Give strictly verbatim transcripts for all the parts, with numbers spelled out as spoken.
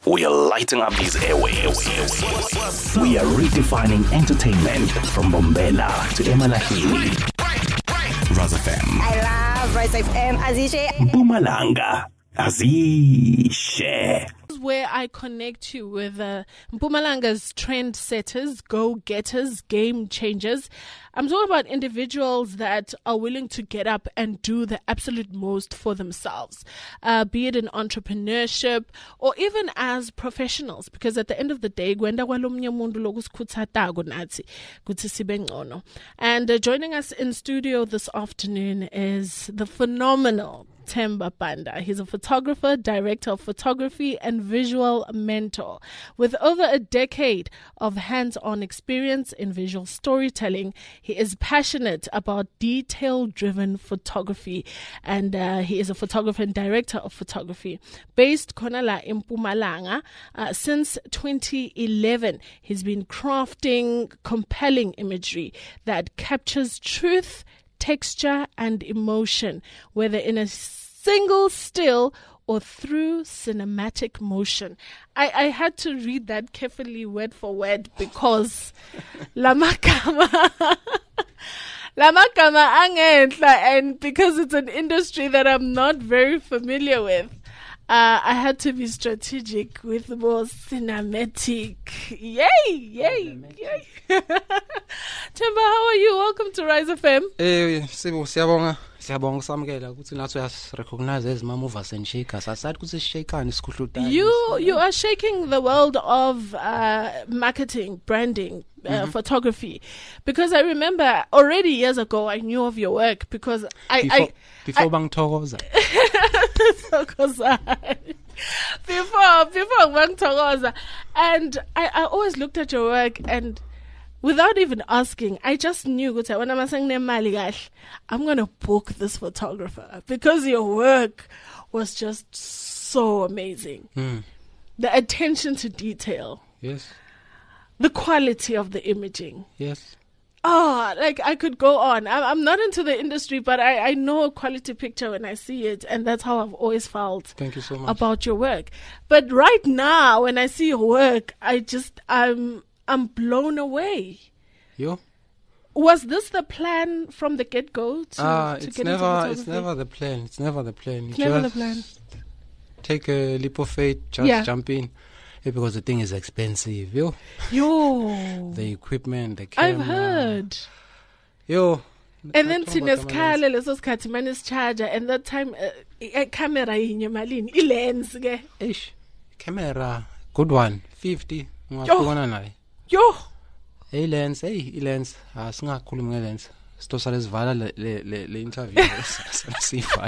We are lighting up these airwaves. We are redefining entertainment from Bombela to Emalahini. Rise F M. I love Rise F M. Azishe. Mpumalanga. Azishe. Where I connect you with uh, Mpumalanga's trendsetters, go-getters, game changers. I'm talking about individuals that are willing to get up and do the absolute most for themselves, uh, be it in entrepreneurship or even as professionals. Because at the end of the day, and uh, joining us in studio this afternoon is the phenomenal Themba Banda. He's a photographer, director of photography, and visual mentor. With over a decade of hands-on experience in visual storytelling, he is passionate about detail-driven photography, and uh, he is a photographer and director of photography. Based Konala in Mpumalanga, uh, since twenty eleven, he's been crafting compelling imagery that captures truth, texture and emotion, whether in a single still or through cinematic motion. I, I had to read that carefully word for word because Lamakama Lamakama angenhla, and because it's an industry that I'm not very familiar with. Uh, I had to be strategic with more cinematic. Yay, yay, yay. Themba, how are you? Welcome to Rise F M. Eh, sibo siyabonga. Siyabonga samukela ukuthi nathi uyas recognize as ma movers and shakers. Asathi ukuthi shakani sikhuhlutani. You you are shaking the world of uh, marketing, branding, uh, mm-hmm. photography, because I remember already years ago I knew of your work because I before, I before bangithokoza. before before bangithokoza, and I I always looked at your work and without even asking, I just knew that when I'm saying I'm going to book this photographer because your work was just so amazing. Mm. The attention to detail. Yes. The quality of the imaging. Yes. Oh, like I could go on. I'm, I'm not into the industry, but I, I know a quality picture when I see it. And that's how I've always felt Thank you so much. about your work. But right now, when I see your work, I just, I'm... I'm blown away. You? Was this the plan from the get-go to, uh, to it's get never, into photography? It's never the plan. It's never the plan. It's you never the just plan. Take a leap of faith, just yeah. jump in. Yeah, because the thing is expensive. Yo. Yo. The equipment, the camera. I've heard. Yo. And then sinesikhala leso sikhathi manje charger, and that time uh, camera yinye malini I lens ke. Ish. Camera good one fifty. Yo. Yo. Hey lens, hey lens. Ah, singakhulumi ngelens. Sitosala sivala le le le interview. Sifala.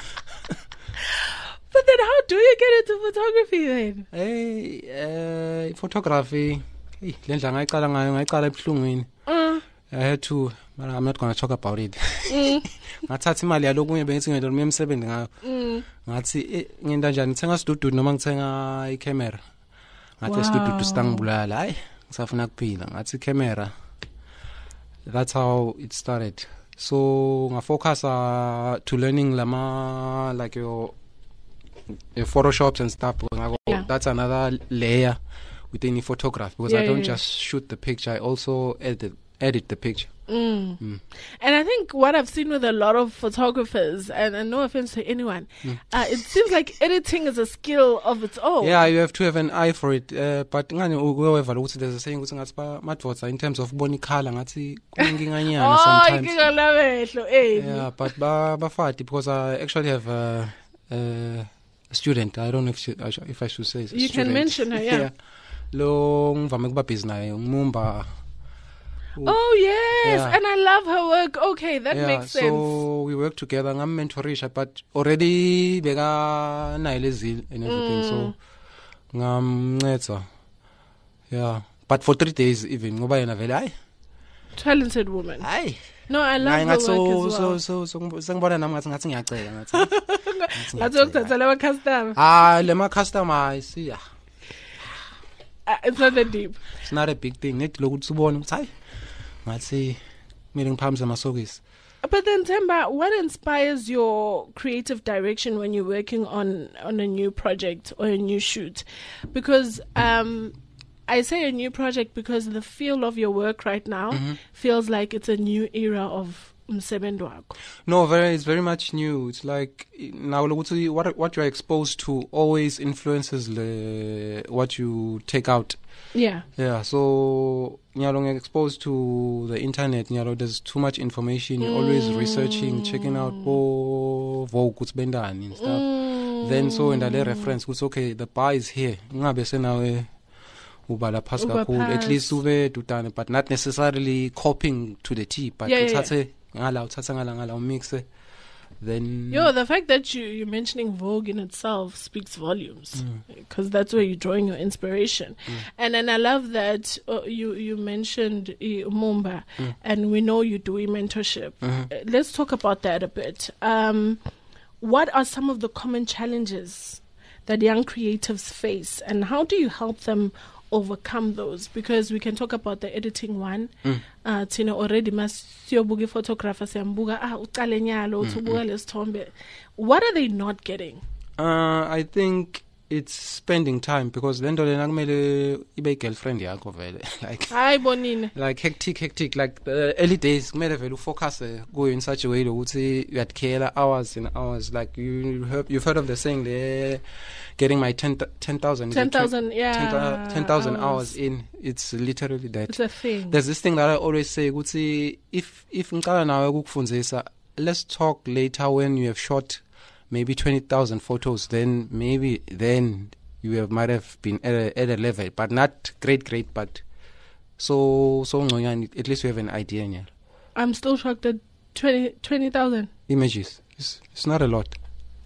But then how do you get into photography then? Hey, uh, photography. Hey, lendla ngayiqala ngayo ngayiqala ebuhlungwini. Mm. I had to, but I'm not going to talk about it. Ngathatha imali yalokunye bengithi ngento noma emsebenzi ngayo. Ngathi ngenta njani ngithenga studio noma ngithenga i-camera. Ngathi studio sitangibulala. Hayi, ngisafuna kuphila. Ngathi camera. That's how it started. So ngafocus uh, to learning lama like your, your Photoshops and stuff. Yeah. That's another layer within the photography because yeah, I don't yeah, just shoot the picture. I also edit edit the picture. Mm. Mm. And I think what I've seen with a lot of photographers, and, and no offense to anyone, mm. uh, it seems like editing is a skill of its own. Yeah, you have to have an eye for it. Uh, but however, there's a saying in terms of bony color, sometimes. Yeah, but bafati because I actually have a, a student. I don't know if she, if I should say it's a you student. Can mention her. Yeah. Long Mumba. Oh yes, yeah. And I love her work. Okay, that yeah, makes sense. So we work together. I'm mentorisha, but already bega nailezil and everything. Mm. So ngam yeah, but for three days even ngoba yena vele ay talented woman. Ay. No, I love her so, work as well. So so so sengibona nami ngathi ngathi ngiyacela ngathi. Ngathi ukuthatha lewa customer. Ah, lema customer I see. Uh, it's not that deep. It's not a big thing. Net lokuthi ubone ukuthi hayi ngathi mina ngiphamisa amasokisi But then, Themba, what inspires your creative direction when you're working on, on a new project or a new shoot? Because um, I say a new project because the feel of your work right now mm-hmm. feels like it's a new era of umsebenzi wakho. No, very, it's very much new. It's like now what what you're exposed to always influences the, what you take out. Yeah. Yeah. So you're exposed to the internet. You know, there's too much information. You're mm. always researching, checking out oh, Vogue, and stuff. Mm. Then so in the reference, it's okay. The bar is here. Ubala pass at least ube dutane, but not necessarily copying to the T. But yeah, yeah, yeah. mix it. Then yo, the fact that you you're mentioning Vogue in itself speaks volumes, because mm. that's where you're drawing your inspiration. Mm. And then I love that uh, you you mentioned uh, Mumba, mm. and we know you're doing mentorship. Mm-hmm. Uh, let's talk about that a bit. Um, what are some of the common challenges that young creatives face, and how do you help them overcome those? Because we can talk about the editing one. Mm. Uh, Tina already mas siyobuga photographer siyambuga ah uqale nyalo ubuka lesithombe. What are they not getting? Uh, I think it's spending time, because lento lena kumele ibe girlfriend yakho vele like hayi bonini like hectic hectic like the early days kumele vele ufocus kuyo in such a way ukuthi uyakhela hours and hours, like you heard, you've heard of the saying there, getting my ten thousand ten thousand yeah ten thousand hours. hours in. It's literally that. It's a thing. There's this thing that I always say ukuthi if if ngicala nawe ukukufundzisa, let's talk later when you have shot maybe twenty thousand photos, then maybe then you have, might have been at a, at a level, but not great, great, but so, so at least you have an idea. Yeah. I'm still shocked at twenty thousand images. It's, it's not a lot.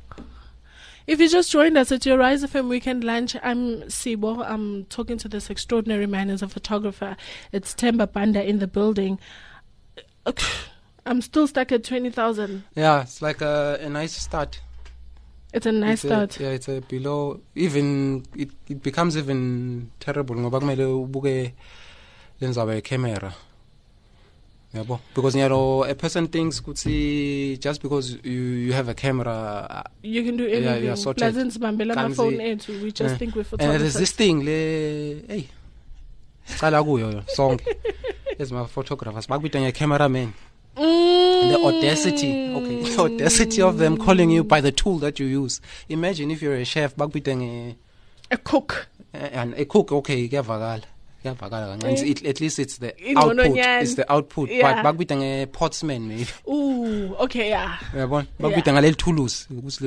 If you just joined us at your Rise F M Weekend Lunch, I'm Sibo. I'm talking to this extraordinary man as a photographer. It's Themba Banda in the building. I'm still stuck at twenty thousand. Yeah, it's like a, a nice start. It's a nice it's start. A, yeah, it's a below, even, it, it becomes even terrible. Ngoba kumele ubuke lenzabe camera. Yabo, because you know a person thinks kutsi just because you you have a camera you can do anything. Yeah, yeah, sorted. My phone aids, we just uh, think we're photographers. And there's this thing le hey qala kuyo song as my photographers bakubita nge cameraman. Mm. The audacity, okay, the audacity of them calling you by the tool that you use. Imagine if you're a chef, bakubita a cook, and a cook, okay, kuyavakala. Yeah, it, at least it's the output. It's the output. Yeah. But back a potsman maybe. Ooh, okay, yeah. Yeah, bon. Back with a little tools.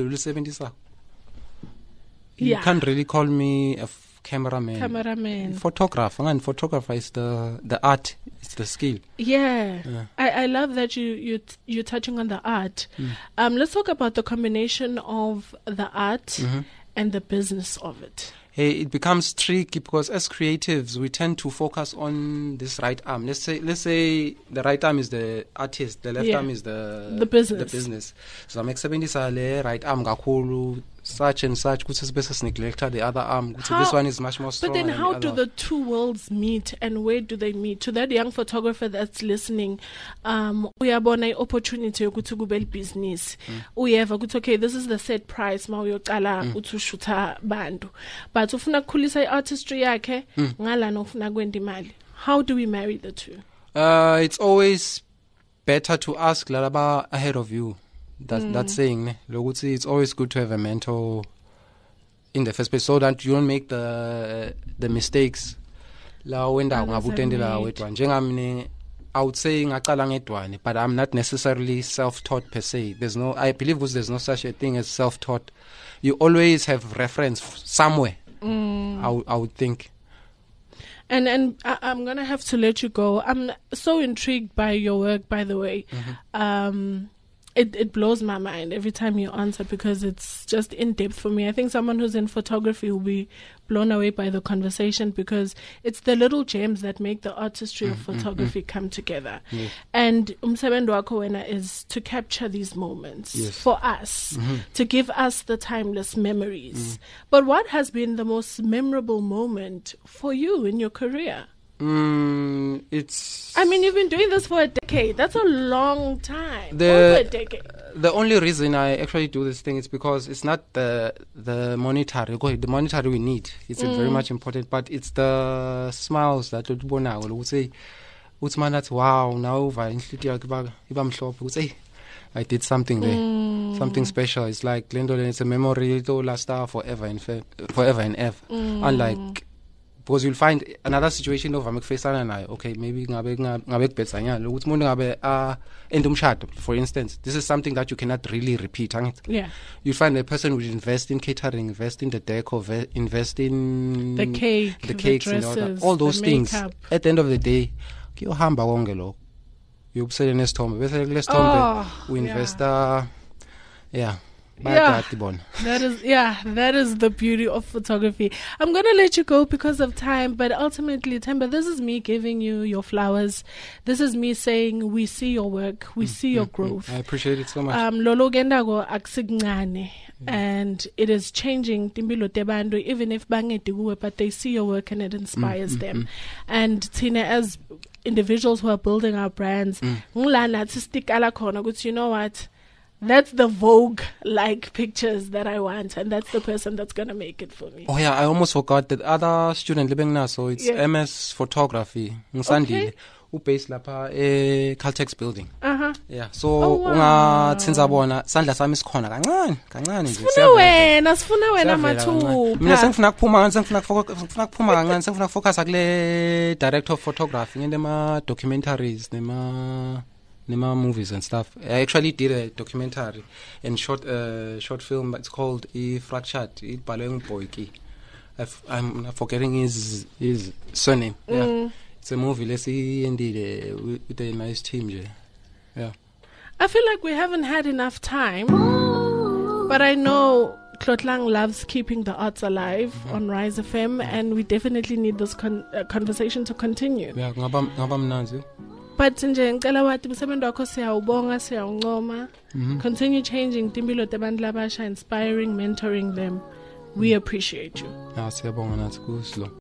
You Yeah. can't really call me a f- cameraman. Cameraman. Photographer. And photographer is the the art. It's the skill. Yeah, yeah. I, I love that you you t- you're touching on the art. Mm. Um, let's talk about the combination of the art mm-hmm. and the business of it. Hey, it becomes tricky because as creatives we tend to focus on this right arm. Let's say let's say the right arm is the artist, the left Yeah. arm is the The business. The business. So I'm experiencing le right arm kakhulu such and such. Kuthi bese neglect the other arm. Kuthi this one is much more strong. But then, how the do other. the two worlds meet, and where do they meet? To that young photographer that's listening, um, uyabona opportunity yokuthi kube business. Uyeva kuthi okay, this is the set price. Ma uyocala uthi shoota bantu, but ufuna kukhulisa artistry yakhe ngala nofuna kwenda imali. How do we marry the two? Uh, it's always better to ask lalaba ahead of you. That's mm. that saying. Lokuthi it's always good to have a mentor in the first place, so that you don't make the uh, the mistakes. La wenda ngabutendela wedwa. Njengamine, I would say ngaqala ngedwane, but I'm not necessarily self-taught per se. There's no, I believe there's no such a thing as self-taught. You always have reference somewhere. Mm. I, w- I would think. And and I, I'm gonna have to let you go. I'm so intrigued by your work, by the way. Mm-hmm. Um, it it blows my mind every time you answer, because it's just in depth for me. I think someone who's in photography will be blown away by the conversation, because it's the little gems that make the artistry of photography mm-hmm. come together. Yes. And umsebenzi wakho wena is to capture these moments yes. for us, mm-hmm. to give us the timeless memories. Mm. But what has been the most memorable moment for you in your career? Mm, it's. I mean, you've been doing this for a decade. That's a long time. The, Over a decade. The only reason I actually do this thing is because it's not the the monetary. The monetary we need. It's mm. very much important, but it's the smiles that you would say. That's wow. Now I did something there, mm. something special. It's like Glendon. It's a memory. It will last forever and fe- forever and ever. Mm. Unlike. Because you'll find another situation of Amekfesana and I, okay, maybe ngabe ngabe kubetsanya ukuthi umuntu ngabe ah endumshado, for instance. This is something that you cannot really repeat, right? Yeah. You find a person would invest in catering, invest in the decor, ve- invest in the cake, the cakes, the dresses, and all, all those things. Makeup. At the end of the day, kuyohamba konke lokho. Uyobusele nesithombe, bese kulesithombe we invest uh yeah. Yeah, that is yeah, that is the beauty of photography. I'm gonna let you go because of time, but ultimately, Themba, this is me giving you your flowers. This is me saying we see your work, we mm, see your mm, growth. Mm, I appreciate it so much. Um, Lolo Gendago akusincane, and it is changing Timbilo Tebandu, even if bangeti, but they see your work and it inspires mm, them. Mm, and Tina, as individuals who are building our brands, mm. you know what? That's the Vogue-like pictures that I want, and that's the person that's going to make it for me. Oh, yeah, I almost forgot that other student living now, so it's yeah. M S Photography. Okay. Who based lapha e Caltex building. Uh-huh. Yeah, so unga tsinza bona sandla sami sikhona kancane kancane nje. Sifuna wena, sifuna wena mathupha. Mina sengifuna kuphuma, sengifuna sengifuna kuphuma kancane, sengifuna focus akule director of photography ngende ma documentaries nema Nema movies and stuff. I actually did a documentary and short uh, short film. It's called I Fractured. It Baleng Boyki. I'm forgetting his his surname. Mm. Yeah, it's a movie. Let's see, indeed, uh, with a nice team. Yeah. yeah. I feel like we haven't had enough time, but I know Tlotlang loves keeping the arts alive mm-hmm. on Rise F M, and we definitely need this con- uh, conversation to continue. Yeah, ngaba ngaba mnanzi. But nje ngicela wathi umsebenzi wakho siyawubonga siyawuncoma. Continue changing timpilo tabantu labasha, inspiring, mentoring them. We appreciate you. Yeah, siyabonga nathi kuslo.